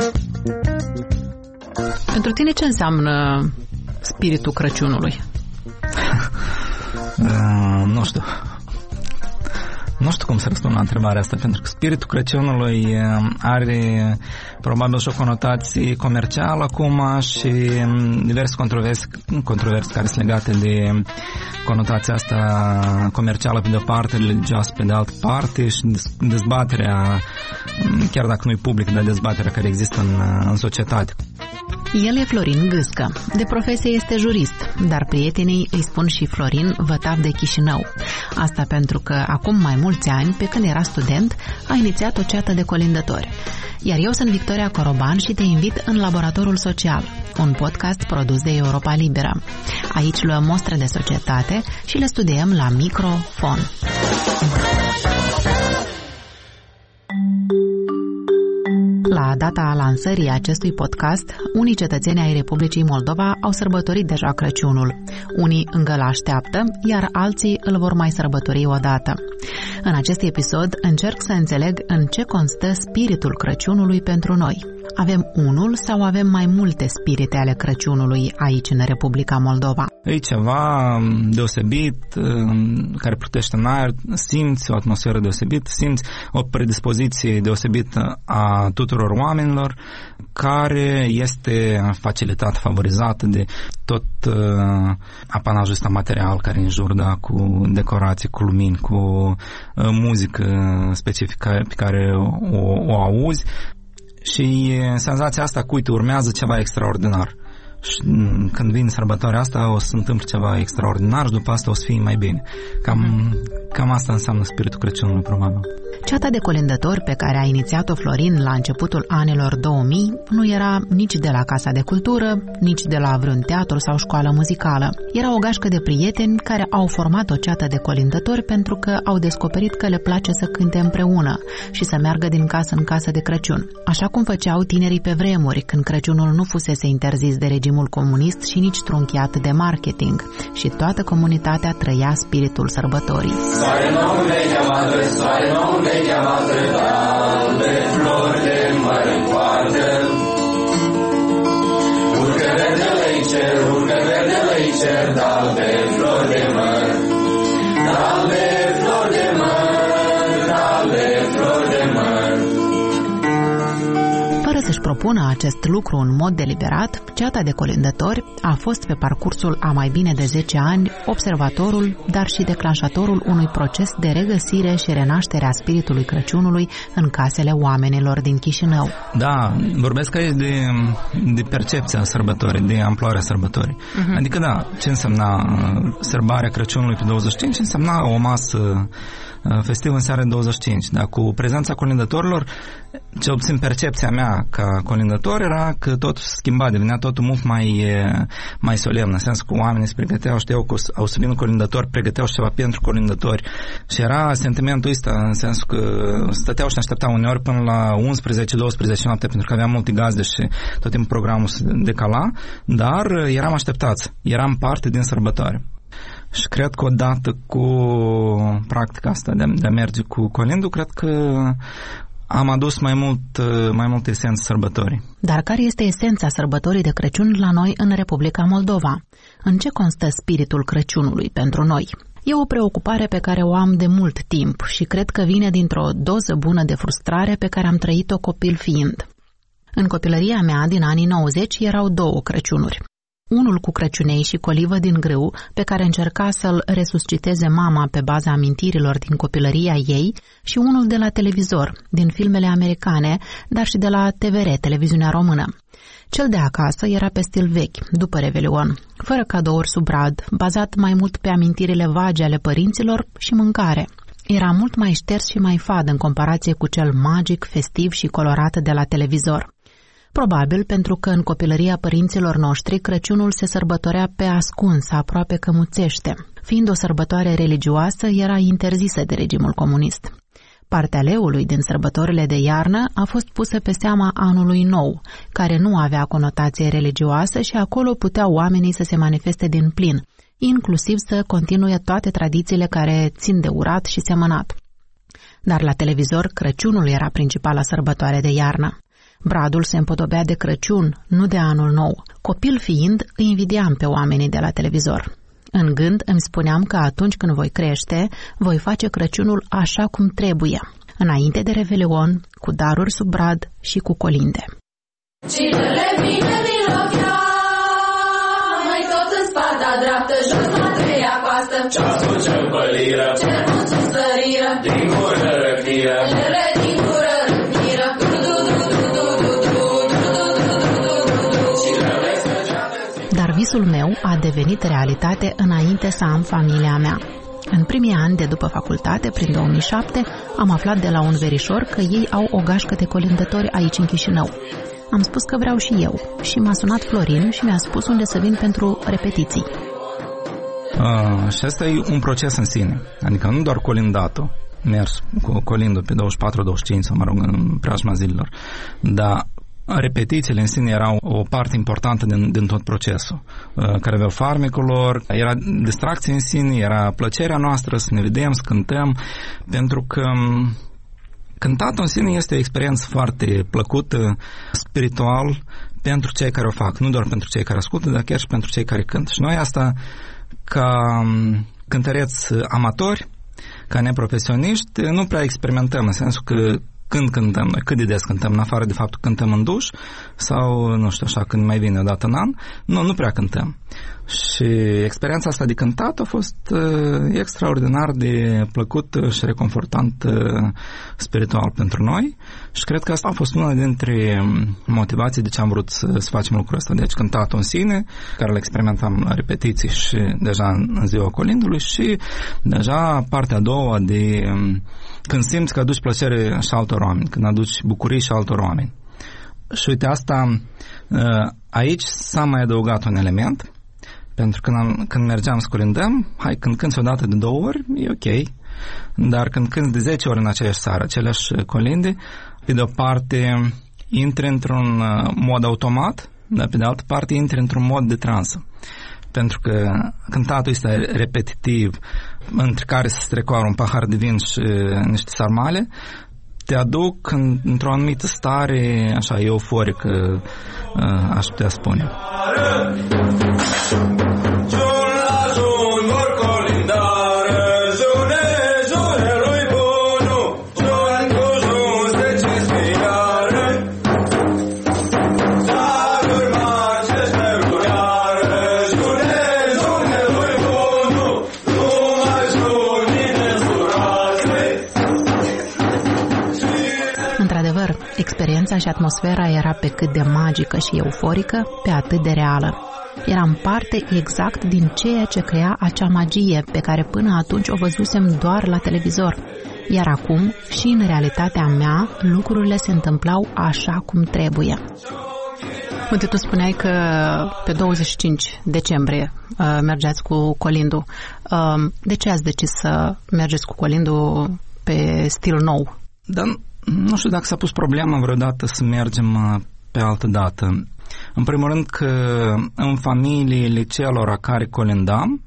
Pentru tine ce înseamnă spiritul Crăciunului? Nu știu cum să răspund la întrebarea asta, pentru că spiritul Crăciunului are probabil și o conotație comercială acum și diverse controverse care sunt legate de conotația asta comercială pe de-o parte, religioasă pe de altă parte și dezbaterea, chiar dacă nu e public, dar dezbaterea care există în societate. El e Florin Gâscă. De profesie este jurist, dar prietenii îi spun și Florin Vătav de Chișinău. Asta pentru că acum mai mulți ani, pe când era student, a inițiat o ceată de colindători. Iar eu sunt Victoria Coroban și te invit în Laboratorul Social, un podcast produs de Europa Liberă. Aici luăm mostre de societate și le studiem la microfon. La data lansării acestui podcast, unii cetățeni ai Republicii Moldova au sărbătorit deja Crăciunul. Unii încă l-așteaptă, iar alții îl vor mai sărbători odată. În acest episod încerc să înțeleg în ce constă spiritul Crăciunului pentru noi. Avem unul sau avem mai multe spirite ale Crăciunului aici în Republica Moldova? E ceva deosebit, care plutește în aer, simți o atmosferă deosebită, simți o predispoziție deosebită a tuturor oamenilor, care este facilitată, favorizată de tot apanajul ăsta material care în jur, da, cu decorații, cu lumini, cu muzică specifică pe care o auzi. Și senzația asta că, uite, urmează ceva extraordinar. Și când vine sărbătoarea asta, o să se întâmple ceva extraordinar și după asta o să fie mai bine. Cam asta înseamnă spiritul Crăciunului, probabil. Ceata de colindători pe care a inițiat-o Florin la începutul anilor 2000 nu era nici de la Casa de Cultură, nici de la vreun teatru sau școală muzicală. Era o gașcă de prieteni care au format o ceată de colindători pentru că au descoperit că le place să cânte împreună și să meargă din casă în casă de Crăciun. Așa cum făceau tinerii pe vremuri, când Crăciunul nu fusese interzis de regimul comunist și nici trunchiat de marketing. Și toată comunitatea trăia spiritul sărbătorii. Soare nou, vechea madre, soare nou, vechea madre, de flori de măr în poartă. Urcă verdele-i cer, urcă verdele-i cer, dal de flori de măr. Dal de flori de măr, dal de flori de măr. Fără să-și propună acest lucru în mod deliberat, ceata de colindători a fost pe parcursul a mai bine de 10 ani observatorul, dar și declanșatorul unui proces de regăsire și renaștere a spiritului Crăciunului în casele oamenilor din Chișinău. Da, vorbesc aici de percepția sărbătorii, de amploarea sărbătorii. Adică, da, ce însemna sărbarea Crăciunului pe 25, însemna o masă festiv în seara 25, dar cu prezența colindătorilor, cel puțin percepția mea ca colindător era că totul se schimba, devenea totul mult mai solemn, în sens că oamenii se pregăteau, știau că au să vină colindători, pregăteau ceva pentru colindători și era sentimentul ăsta, în sens că stăteau și așteptau uneori până la 11-12 noapte, pentru că aveam multe gazde și tot timpul programul se decala, dar eram așteptați, eram parte din sărbătoare. Și cred că odată cu practica asta de a merge cu colindul, cred că am adus mai mult esență sărbătorii. Dar care este esența sărbătorii de Crăciun la noi în Republica Moldova? În ce constă spiritul Crăciunului pentru noi? E o preocupare pe care o am de mult timp și cred că vine dintr-o doză bună de frustrare pe care am trăit-o copil fiind. În copilăria mea din anii 90 erau 2 Crăciunuri. Unul cu crăciunei și colivă din grâu, pe care încerca să-l resusciteze mama pe baza amintirilor din copilăria ei, și unul de la televizor, din filmele americane, dar și de la TVR, televiziunea română. Cel de acasă era pe stil vechi, după Revelion, fără cadouri sub brad, bazat mai mult pe amintirile vagi ale părinților și mâncare. Era mult mai șters și mai fad în comparație cu cel magic, festiv și colorat de la televizor. Probabil pentru că în copilăria părinților noștri Crăciunul se sărbătorea pe ascuns, aproape cămuțește. Fiind o sărbătoare religioasă, era interzisă de regimul comunist. Partea leului din sărbătorile de iarnă a fost pusă pe seama anului nou, care nu avea conotație religioasă și acolo puteau oamenii să se manifeste din plin, inclusiv să continue toate tradițiile care țin de urat și semănat. Dar la televizor Crăciunul era principala sărbătoare de iarnă. Bradul se împodobea de Crăciun, nu de Anul Nou. Copil fiind, îi invidiam pe oamenii de la televizor. În gând îmi spuneam că atunci când voi crește, voi face Crăciunul așa cum trebuie, înainte de Revelion, cu daruri sub brad și cu colinde. Cinele vine din Lovia, mai tot în spada dreaptă, jos la treia coastă. Ceasul ce-n păliră, Cermuțul săriră, din gură răcniră, lele din gură răcniră. Dar visul meu a devenit realitate înainte să am familia mea. În primii ani de după facultate, prin 2007, am aflat de la un verișor că ei au o gașcă de colindători aici în Chișinău. Am spus că vreau și eu și m-a sunat Florin și mi-a spus unde să vin pentru repetiții. Și asta e un proces în sine, adică nu doar colindatul, mers cu colindul pe 24-25 sau, mă rog, în preajma zilelor, dar repetițiile în sine erau o parte importantă din tot procesul, care aveau farmecul lor, era distracție în sine, era plăcerea noastră să ne vedem, să cântăm, pentru că cântatul în sine este o experiență foarte plăcută, spiritual, pentru cei care o fac, nu doar pentru cei care ascultă, dar chiar și pentru cei care cântă. Și noi asta, ca cântăreți amatori, ca neprofesioniști, nu prea experimentăm, în sensul că când cântăm noi, cât de des cântăm, în afară de faptul că cântăm în duș sau, nu știu, așa, când mai vine o dată în an, nu prea cântăm. Și experiența asta de cântat a fost extraordinar de plăcut și reconfortant spiritual pentru noi și cred că asta a fost una dintre motivații de ce am vrut să facem lucrul ăsta. Deci cântatul în sine, care îl experimentam la repetiții și deja în ziua colindului și deja partea a doua de când simți că aduci plăcere și altor oameni, când aduci bucurii și altor oameni. Și uite, asta aici s-a mai adăugat un element, pentru că când mergeam să colindăm, când cânti o dată de 2 ori, e ok, dar când cânti de 10 ori în aceeași seară, aceleași colinde, pe de o parte intri într-un mod automat, dar pe de altă parte intri într-un mod de transă. Pentru că cântatul este repetitiv, între care se strecoară un pahar de vin și niște sarmale, te aduc într-o anumită stare așa euforică, aș putea spune. Experiența și atmosfera era pe cât de magică și euforică, pe atât de reală. Eram parte exact din ceea ce crea acea magie pe care până atunci o văzusem doar la televizor. Iar acum, și în realitatea mea, lucrurile se întâmplau așa cum trebuie. Uite, tu spuneai că pe 25 decembrie mergeați cu colindul. De ce ați decis să mergeți cu colindul pe stil nou? Da, nu știu dacă s-a pus problema vreodată să mergem pe altă dată. În primul rând că în familiile celor care colindam,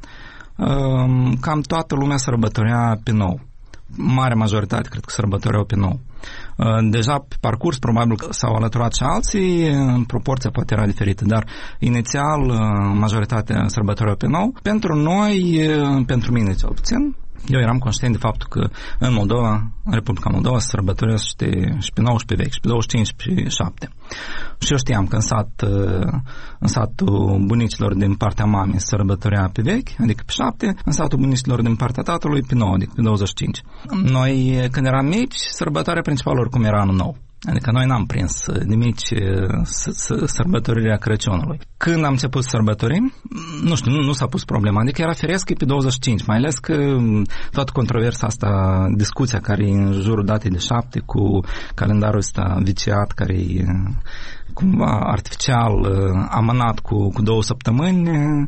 cam toată lumea sărbătorea pe nou. Marea majoritate cred că sărbătoreau pe nou. Deja pe parcurs probabil că s-au alăturat și alții, în proporția poate era diferită, dar inițial majoritatea sărbătoreau pe nou. Pentru noi, pentru mine cel puțin, eu eram conștient de faptul că în Moldova, în Republica Moldova, se sărbătoresc și pe nou și pe vechi, și pe 25 și pe 7. Și eu știam că în satul bunicilor din partea mamei se sărbătorea pe vechi, adică pe 7, în satul bunicilor din partea tatălui pe 9, adică pe 25. Noi, când eram mici, sărbătoarea principală oricum era Anul Nou. Adică noi n-am prins de mici sărbătorirea Crăciunului. Când am început să sărbătorim, nu știu, nu s-a pus problema. Adică era firesc pe 25, mai ales că toată controversa asta, discuția care e în jurul datei de 7 cu calendarul ăsta viciat, care e cumva artificial amânat cu 2 săptămâni,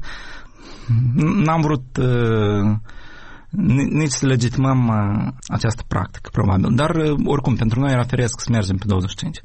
n-am vrut nici să legitimăm această practică, probabil. Dar, oricum, pentru noi era firesc să mergem pe 25.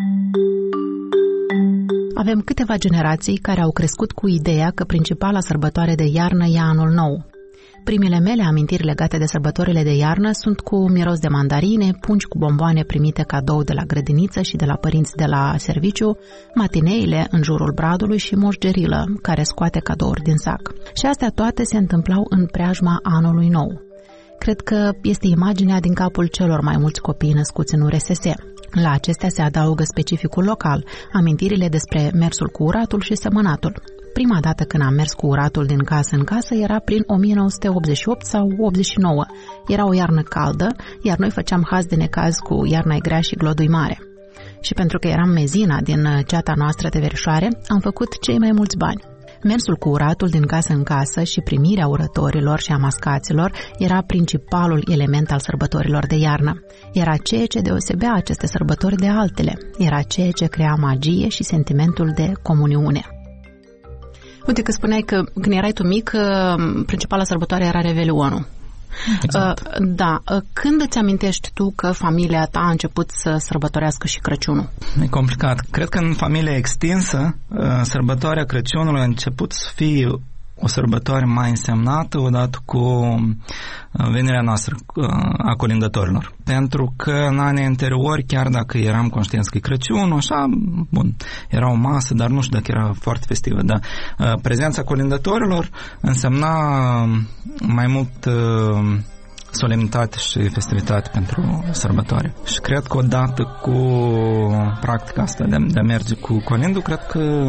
Avem câteva generații care au crescut cu ideea că principala sărbătoare de iarnă e Anul Nou. Primele mele amintiri legate de sărbătorile de iarnă sunt cu miros de mandarine, pungi cu bomboane primite cadou de la grădiniță și de la părinți de la serviciu, matineile în jurul bradului și Moș Gerilă, care scoate cadouri din sac. Și astea toate se întâmplau în preajma anului nou. Cred că este imaginea din capul celor mai mulți copii născuți în URSS. La acestea se adaugă specificul local, amintirile despre mersul cu uratul și sămănatul. Prima dată când am mers cu uratul din casă în casă era prin 1988 sau 89. Era o iarnă caldă, iar noi făceam haz de necaz cu iarna grea și glodui mare. Și pentru că eram mezina din ceata noastră de verișoare, am făcut cei mai mulți bani. Mersul cu uratul din casă în casă și primirea urătorilor și a mascaților era principalul element al sărbătorilor de iarnă. Era ceea ce deosebea aceste sărbători de altele. Era ceea ce crea magie și sentimentul de comuniune. Uite că spuneai că când erai tu mic, principala sărbătoare era Revelionul. Exact. Da. Când îți amintești tu că familia ta a început să sărbătorească și Crăciunul? E complicat. Cred că în familia extinsă, sărbătoarea Crăciunului a început să fie o sărbătoare mai însemnată odată cu venirea noastră a colindătorilor. Pentru că în anii anteriori, chiar dacă eram conștienți că e Crăciunul, așa, bun, era o masă, dar nu știu dacă era foarte festivă, dar prezența colindătorilor însemna mai mult solemnitate și festivitate pentru sărbătoare. Și cred că odată cu practica asta de a merge cu colindul, cred că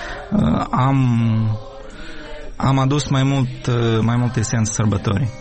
am adus mai mult esență sărbătorii.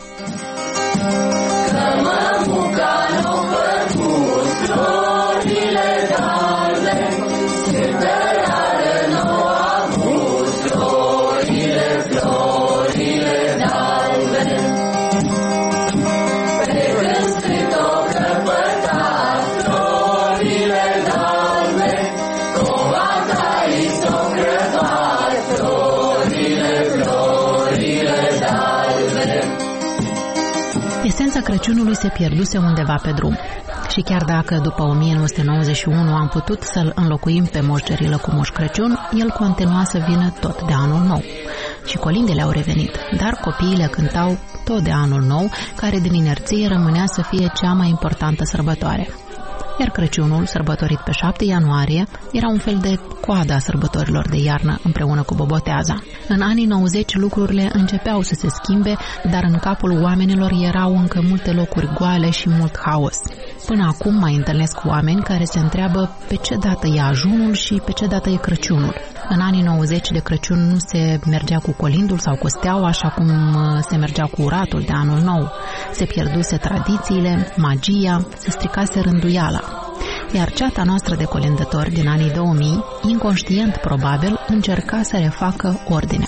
Esența Crăciunului se pierduse undeva pe drum. Și chiar dacă după 1991 am putut să-l înlocuim pe Moș Gerilă cu Moș Crăciun, el continua să vină tot de anul nou. Și colindele au revenit, dar copiii le cântau tot de anul nou, care din inerție rămânea să fie cea mai importantă sărbătoare. Iar Crăciunul, sărbătorit pe 7 ianuarie, era un fel de coada a sărbătorilor de iarnă împreună cu Boboteaza. În anii 90 lucrurile începeau să se schimbe, dar în capul oamenilor erau încă multe locuri goale și mult haos. Până acum mai întâlnesc oameni care se întreabă pe ce dată e ajunul și pe ce dată e Crăciunul. În anii 90 de Crăciun nu se mergea cu colindul sau cu steaua așa cum se mergea cu uratul de anul nou. Se pierduse tradițiile, magia, se stricase rânduiala. Iar ceata noastră de colindători din anii 2000, inconștient probabil, încerca să refacă ordinea.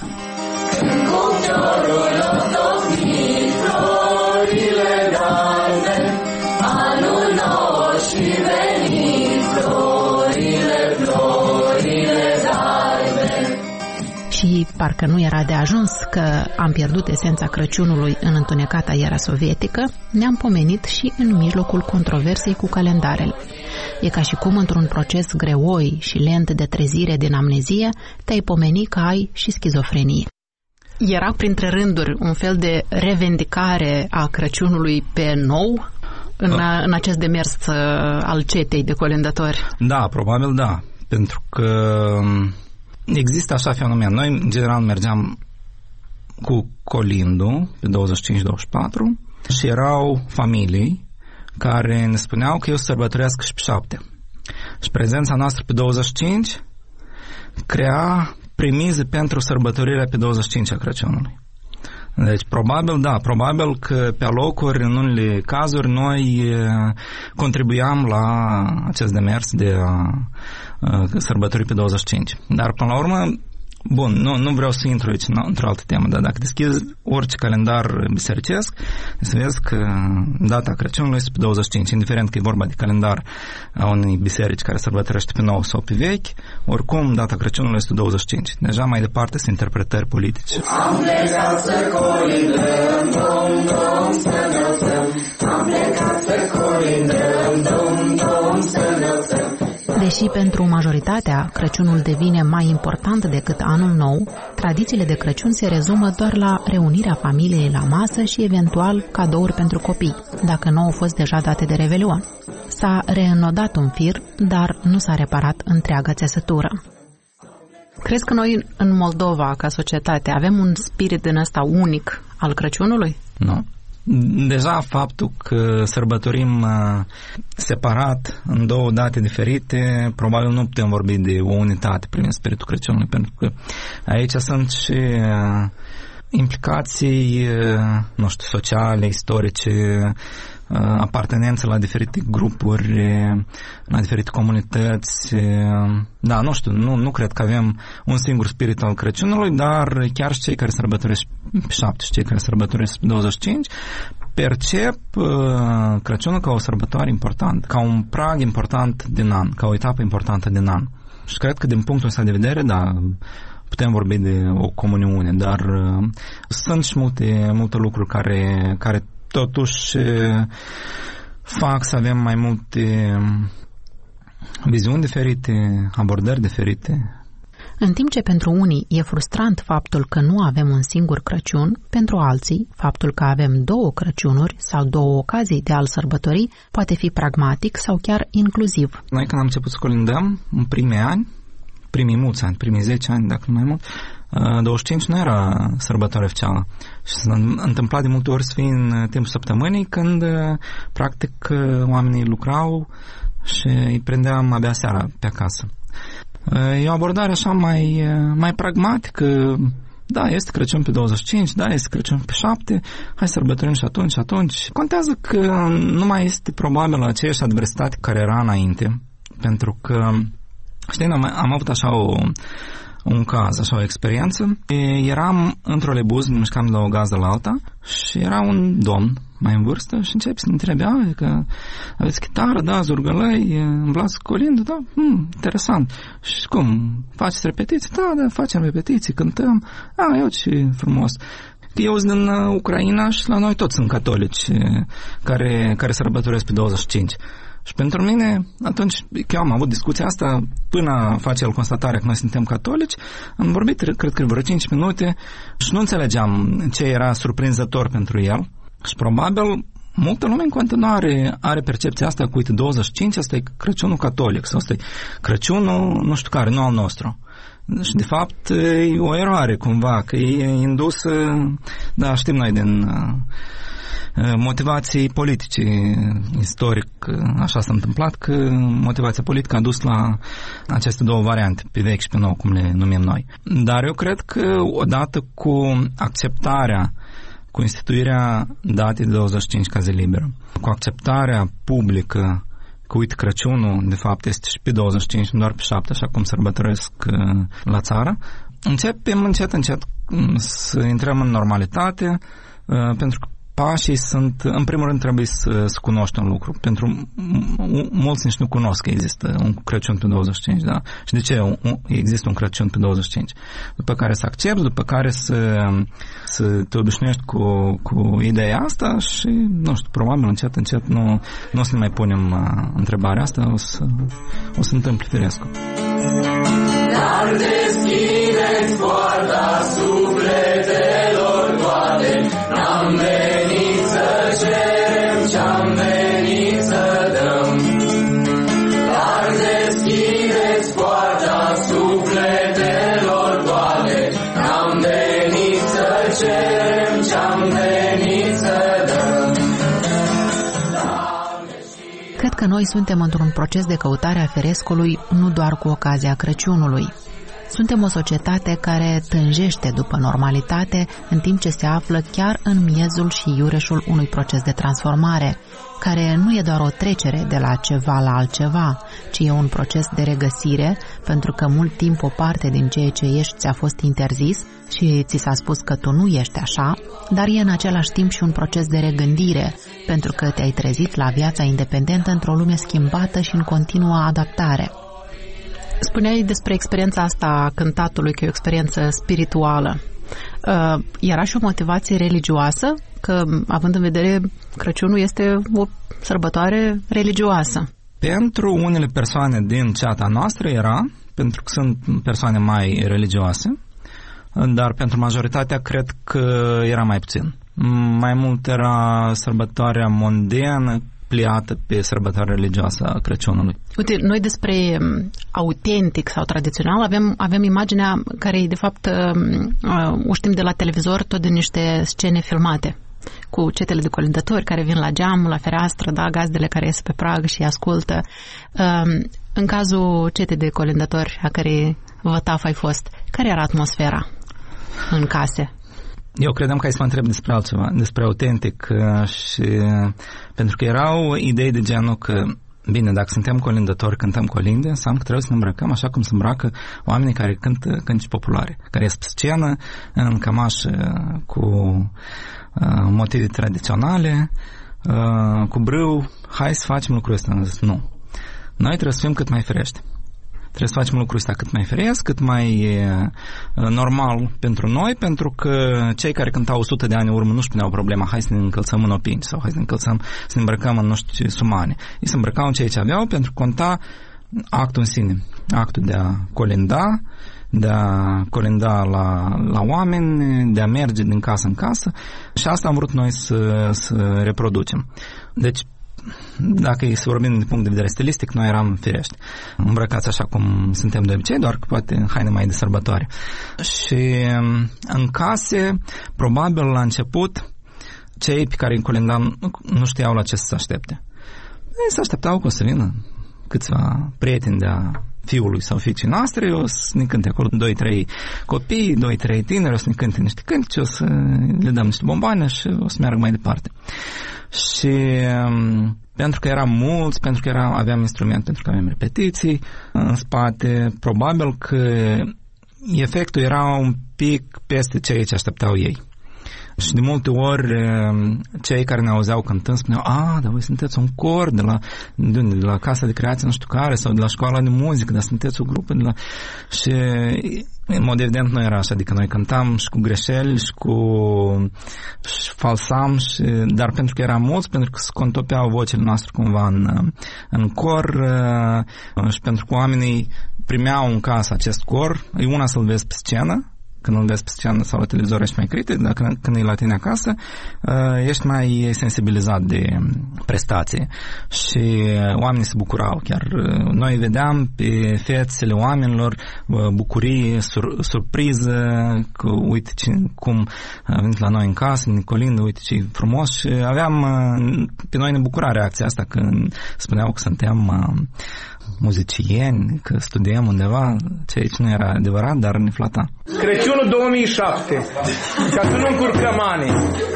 Anul nou și veni florile, florile galbene. Și parcă nu era de ajuns că am pierdut esența Crăciunului în întunecata era sovietică, ne-am pomenit și în mijlocul controversei cu calendarele. E ca și cum într-un proces greoi și lent de trezire din amnezie, te-ai pomeni că ai și schizofrenie. Era printre rânduri un fel de revendicare a Crăciunului pe nou în acest demers al cetei de colindători? Da, probabil da, pentru că există așa fenomen. Noi, în general, mergeam cu colindul pe 25-24 și erau familii care ne spuneau că eu sărbătoresc și pe 7. Și prezența noastră pe 25 crea premize pentru sărbătorirea pe 25 a Crăciunului. Deci, probabil că pe alocuri, în unele cazuri, noi contribuiam la acest demers de sărbători pe 25. Dar, până la urmă, bun, nu vreau să intru aici într-o altă temă, dar dacă deschizi orice calendar bisericesc, să vezi că data Crăciunului este pe 25, indiferent că e vorba de calendar a unei biserici care sărbătorește pe nou sau pe vechi, oricum data Crăciunului este 25. Deja mai departe sunt interpretări politice. Am plecat să colindăm, dom, să înălțăm. Am plecat să colindăm, dom, să înălțăm. Deși pentru majoritatea Crăciunul devine mai important decât Anul Nou, tradițiile de Crăciun se rezumă doar la reunirea familiei la masă și eventual cadouri pentru copii, dacă nu au fost deja date de Revelion. S-a reînnodat un fir, dar nu s-a reparat întreaga țesătură. Crezi că noi în Moldova, ca societate, avem un spirit din ăsta unic al Crăciunului? Nu. Deja faptul că sărbătorim separat, în două date diferite, probabil nu putem vorbi de o unitate prin spiritul Crăciunului, pentru că aici sunt și implicații, nu știu, sociale, istorice, apartenență la diferite grupuri, la diferite comunități. Da, nu știu, nu cred că avem un singur spirit al Crăciunului, dar chiar și cei care sărbătoresc pe 7 și cei care sărbătoresc pe 25 percep Crăciunul ca o sărbătoare importantă, ca un prag important din an, ca o etapă importantă din an. Și cred că din punctul ăsta de vedere, da, putem vorbi de o comuniune, dar sunt și multe lucruri care totuși fac să avem mai multe viziuni diferite, abordări diferite. În timp ce pentru unii e frustrant faptul că nu avem un singur Crăciun, pentru alții, faptul că avem două Crăciunuri sau două ocazii de a-l sărbători poate fi pragmatic sau chiar inclusiv. Noi când am început să colindăm, în primii mulți ani, primii 10 ani, dacă nu mai mult, 25 nu era sărbătoare oficială. Și s-a întâmplat de multe ori să fie în timpul săptămânii, când practic oamenii lucrau și îi prendeam abia seara pe acasă. E o abordare așa mai pragmatică. Da, este Crăciun pe 25, da, este Crăciun pe 7, hai să sărbătorim și atunci. Contează că nu mai este probabil aceeași adversitate care era înainte, pentru că, știi, am avut așa un caz, așa o experiență. Eram într-o lebuz, ne mișcam de la o gazdă la alta și era un domn mai în vârstă și începe să ne întrebe, că aveți chitară, da, zurgălăi, îmblați colindă, da, interesant. Și cum, faceți repetiții? Da, facem repetiții, cântăm. Eu ce frumos. Eu sunt din Ucraina și la noi toți sunt catolici care sărbătoresc pe 25. Și pentru mine, atunci, că eu am avut discuția asta, până face el constatarea că noi suntem catolici, am vorbit, cred că vreo 5 minute și nu înțelegeam ce era surprinzător pentru el. Și probabil multă lume în continuare are percepția asta cu, uite, 25, asta e Crăciunul catolic, sau asta e Crăciunul, nu știu care, nu al nostru. Și de fapt e o eroare cumva, că e indusă, da, știm noi din motivații politice, istoric, așa s-a întâmplat, că motivația politică a dus la aceste două variante, pe vechi și pe nou, cum le numim noi. Dar eu cred că odată cu acceptarea, cu instituirea datei de 25 ca zi liberă, cu acceptarea publică că, uite, Crăciunul, de fapt, este și pe 25, nu doar pe 7, așa cum sărbătoresc la țară, începem încet să intrăm în normalitate, pentru că pașii sunt, în primul rând trebuie să cunoști un lucru. Pentru mulți nici nu cunosc că există un Crăciun pe 25, da? Și de ce există un Crăciun pe 25? După care să accepti, după care să te obișnuiești cu ideea asta și, nu știu, probabil încet nu o să ne mai punem întrebarea asta, o să întâmple firesc. Dar deschideți poarta sufletelor toate, n-am venit să cerem ce-am venit să dăm. Dar deschideți poarta sufletelor toate, n-am venit să cerem ce-am venit să dăm. Cred că noi suntem într-un proces de căutare a ferescului nu doar cu ocazia Crăciunului. Suntem o societate care tânjește după normalitate, în timp ce se află chiar în miezul și iureșul unui proces de transformare, care nu e doar o trecere de la ceva la altceva, ci e un proces de regăsire, pentru că mult timp o parte din ceea ce ești ți-a fost interzis și ți s-a spus că tu nu ești așa, dar e în același timp și un proces de regândire, pentru că te-ai trezit la viața independentă într-o lume schimbată și în continuă adaptare. Spuneai despre experiența asta a cântatului, că e o experiență spirituală. Era și o motivație religioasă? Că, având în vedere, Crăciunul este o sărbătoare religioasă. Pentru unele persoane din ceata noastră era, pentru că sunt persoane mai religioase, dar pentru majoritatea cred că era mai puțin. Mai mult era sărbătoarea mondiană pliată pe sărbătoarea religioasă a Crăciunului. Uite, noi despre autentic sau tradițional avem imaginea care, de fapt, o știm de la televizor, tot din niște scene filmate, cu cetele de colindători care vin la geam, la fereastră, da, gazdele care ies pe prag și ascultă. În cazul cetei de colindători a cărei vătaf ai fost, care era atmosfera în case? Eu credeam că ai să mă întreb despre altceva, despre autentic, și pentru că erau idei de genul că, bine, dacă suntem colindători, cântăm colinde, înseamnă că trebuie să ne îmbrăcăm așa cum se îmbracă oamenii care cântă cântece populare, care ies pe scenă în cămașă cu motive tradiționale, cu brâu. Hai să facem lucrul ăsta. Am zis, nu. Noi trebuie să fim cât mai ferești. Trebuie să facem lucrul ăsta cât mai firesc, cât mai normal pentru noi, pentru că cei care cântau 100 de ani în urmă nu-și puneau problema, hai să ne încălțăm în opinci sau hai să ne încălțăm, să ne îmbrăcăm în nu știu ce sumane. Ei se îmbrăcau în ceea ce aveau pentru că conta actul în sine, actul de a colinda la oameni, de a merge din casă în casă, și asta am vrut noi să reproducem. Deci, dacă e să vorbim din punct de vedere stilistic, noi eram firești, îmbrăcați așa cum suntem de obicei, doar că poate în haine mai de sărbătoare. Și în case, probabil la început, cei pe care îi colindam nu știau la ce să se aștepte. Ei se așteptau că o să vină câțiva prieteni de-a fiului sau fiicii noastre, o să ne cânte acolo 2-3 copii, 2-3 tineri, o să ne cânte niște cântece, o să le dăm niște bomboane și o să meargă mai departe. Și pentru că eram mulți, pentru că aveam instrument, pentru că aveam repetiții în spate, probabil că efectul era un pic peste ceea ce așteptau ei. Și de multe ori cei care ne auzeau cântând spuneau, dar voi sunteți un cor de la Casa de Creație nu știu care, sau de la școala de muzică, dar sunteți o grupă de la... Și în mod evident nu era așa, adică noi cântam și cu greșeli și falsam, dar pentru că eram mulți, pentru că se contopeau vocile noastre cumva în cor, și pentru că oamenii primeau în casă acest cor, e una să-l vezi pe scenă, când îl vezi pe scenă sau la televizor ești mai critic, dar când e la tine acasă ești mai sensibilizat de prestație și oamenii se bucurau chiar. Noi vedeam pe fețele oamenilor bucurie, surpriză, că uite cum a venit la noi în casă, ne colindă, uite ce frumos, și aveam, pe noi ne bucura reacția asta când spuneau că suntem muzicieni, că studiem undeva, ceea ce nu era adevărat, dar ne flata. Crăciunul 2007, ca să nu încurcăm ani.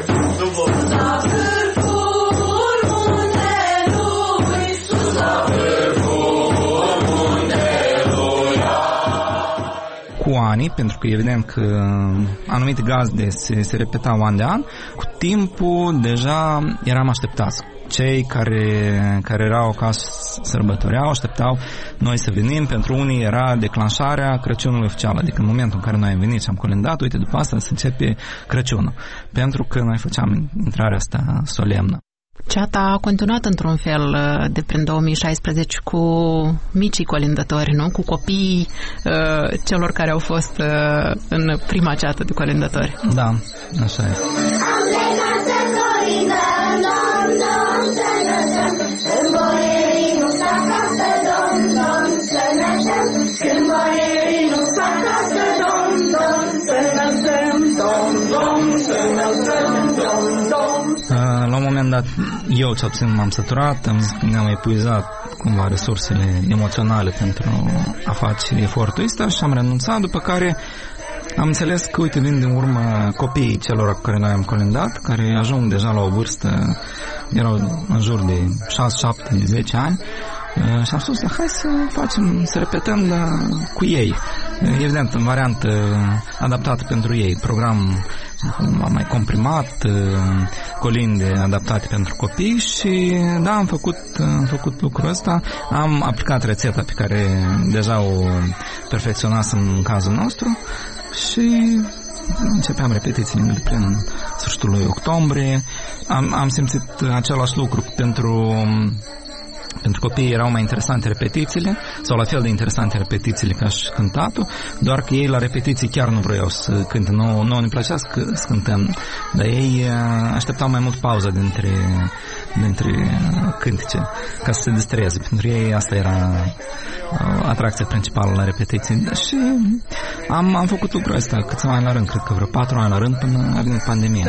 Cu anii, pentru că evident că anumite gazde se repetau an de an, cu timpul deja eram așteptați. Cei care erau acasă sărbătoreau, așteptau noi să venim. Pentru unii era declanșarea Crăciunului oficial, adică în momentul în care noi am venit și am colindat, uite, după asta se începe Crăciunul, pentru că noi făceam intrarea asta solemnă. Ceata a continuat într-un fel de prin 2016 cu micii colindători, nu? Cu copiii celor care au fost în prima ceată de colindători. Da, așa e. La un moment dat, eu cel puțin m-am săturat, ne-am epuizat cumva resursele emoționale pentru a face efortul ăsta și am renunțat, după care am înțeles că, uite, vin din urmă copiii celor cu care noi am colindat, care ajung deja la o vârstă, erau în jur de 6, 7, 10 ani, și am spus, hai să repetăm cu ei. Evident, în variantă adaptată pentru ei, program mai comprimat, colinde adaptate pentru copii și da, am făcut lucrul ăsta. Am aplicat rețeta pe care deja o perfecționasem în cazul nostru și începeam repetițiile prin sfârșitul lui octombrie. Am simțit același lucru pentru Pentru copii erau mai interesante repetițiile, sau la fel de interesante repetițiile ca și cântatul, doar că ei la repetiții chiar nu vreau să cânte. Nouă ne plăcea să cântăm, dar ei așteptau mai mult pauza dintre cântece, ca să se distreze. Pentru ei asta era atracția principală la repetiții. Și am făcut lucrul ăsta câțiva ani la rând, cred că vreo 4 ani la rând, până a venit pandemia.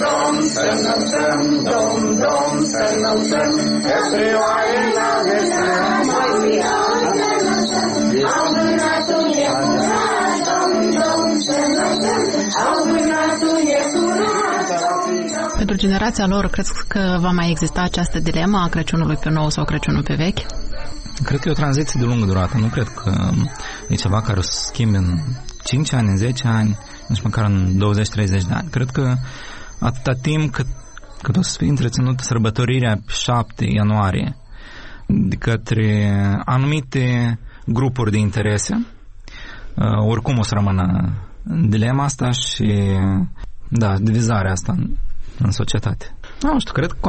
Pentru generația lor, crezi că va mai exista această dilemă a Crăciunului pe nou sau Crăciunul pe vechi? Cred că e o tranziție de lungă durată. Nu cred că e ceva care o să schimbe în 5 ani, în 10 ani, nici măcar în 20-30 de ani. Cred că atâta timp cât o să fie întreținută sărbătorirea pe 7 ianuarie de către anumite grupuri de interese, oricum o să rămână dilema asta și divizarea asta în societate. Nu știu, cred că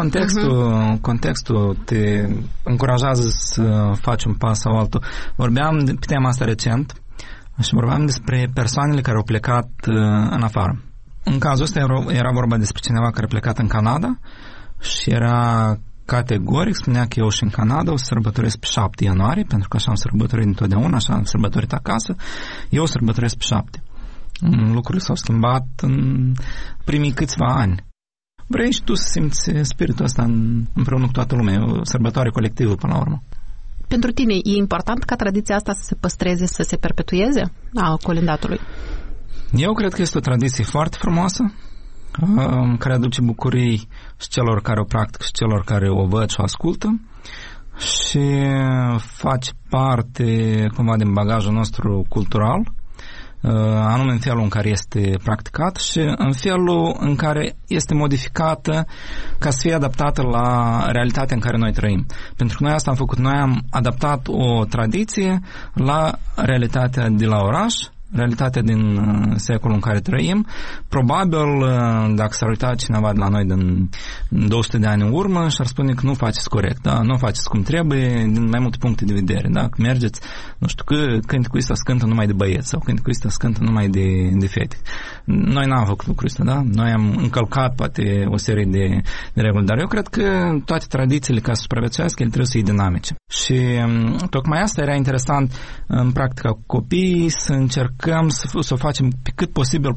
contextul te încurajează să faci un pas sau altul. Vorbeam pe tema asta recent și vorbeam despre persoanele care au plecat în afară. În cazul ăsta era vorba despre cineva care a plecat în Canada și era categoric, spunea că eu și în Canada o să sărbătoresc pe 7 ianuarie, pentru că așa am sărbătorit întotdeauna, așa am sărbătorit acasă, eu o sărbătoresc pe 7. Lucrurile s-au schimbat în primii câțiva ani. Vrei și tu să simți spiritul ăsta împreună cu toată lumea, o sărbătoare colectivă până la urmă. Pentru tine e important ca tradiția asta să se păstreze, să se perpetueze a colindatului? Eu cred că este o tradiție foarte frumoasă, care aduce bucurii și celor care o practică și celor care o văd și o ascultă și face parte cumva din bagajul nostru cultural, anume în felul în care este practicat și în felul în care este modificată ca să fie adaptată la realitatea în care noi trăim. Pentru că noi asta am făcut, noi am adaptat o tradiție la realitatea de la oraș, realitatea din secolul în care trăim. Probabil, dacă s-ar uita cineva de la noi din 200 de ani în urmă și ar spune că nu faceți corect, da? Nu faceți cum trebuie din mai multe puncte de vedere. Da? Că mergeți, nu știu, că cânticul ăsta scântă numai de băieți sau cânticul ăsta scântă numai de fete. Noi n-am făcut lucrul ăsta, da? Noi am încălcat poate o serie de reguli, dar eu cred că toate tradițiile ca să supraviețuiască, ele trebuie să fie dinamice. Și tocmai asta era interesant în practica cu copiii, să încercăm să o facem pe cât posibil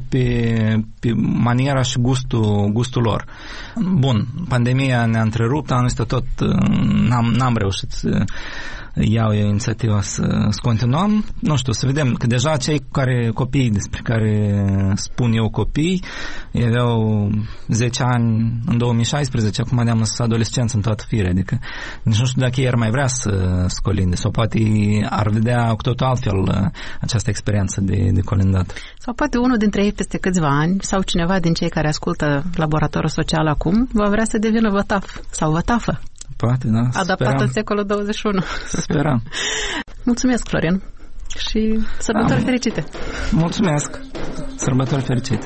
pe maniera și gustul lor. Bun, pandemia ne-a întrerupt, anul ăsta tot n-am reușit să iau eu inițiativa să continuăm. Nu știu, să vedem că deja copiii despre care spun eu copii, aveau 10 ani în 2016, acum ne-am lăsat adolescență în toată firea, adică nici nu știu dacă ei ar mai vrea să colinde sau poate ar vedea cu totul altfel această experiență de colindat. Sau poate unul dintre ei peste câțiva ani sau cineva din cei care ascultă Laboratorul Social acum va vrea să devină vătaf sau vătafă. Poate, da. Adaptat în secolul 21. Sperăm. Mulțumesc, Florin. Și sărbători fericite. Mulțumesc. Sărbători fericite.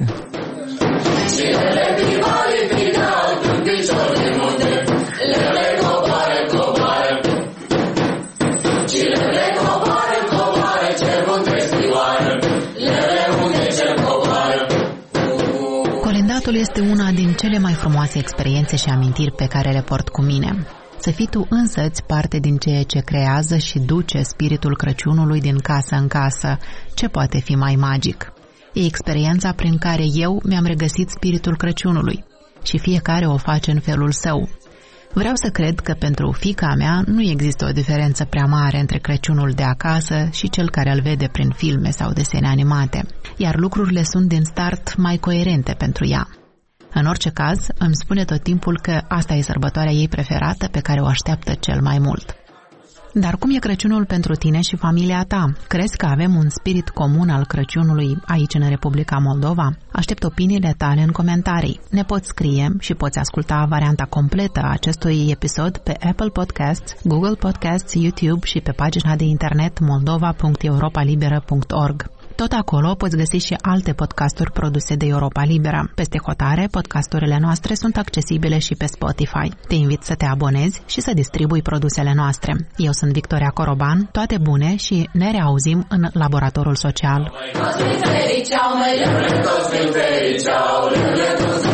Colindatul este una din cele mai frumoase experiențe și amintiri pe care le port cu mine. Să fii tu însăți parte din ceea ce creează și duce spiritul Crăciunului din casă în casă, ce poate fi mai magic. E experiența prin care eu mi-am regăsit spiritul Crăciunului și fiecare o face în felul său. Vreau să cred că pentru fiica mea nu există o diferență prea mare între Crăciunul de acasă și cel care îl vede prin filme sau desene animate, iar lucrurile sunt din start mai coerente pentru ea. În orice caz, îmi spune tot timpul că asta e sărbătoarea ei preferată pe care o așteaptă cel mai mult. Dar cum e Crăciunul pentru tine și familia ta? Crezi că avem un spirit comun al Crăciunului aici în Republica Moldova? Aștept opiniile tale în comentarii. Ne poți scrie și poți asculta varianta completă a acestui episod pe Apple Podcasts, Google Podcasts, YouTube și pe pagina de internet moldova.europalibera.org. Tot acolo poți găsi și alte podcasturi produse de Europa Liberă. Peste hotare, podcasturile noastre sunt accesibile și pe Spotify. Te invit să te abonezi și să distribui produsele noastre. Eu sunt Victoria Coroban, toate bune și ne reauzim în Laboratorul Social.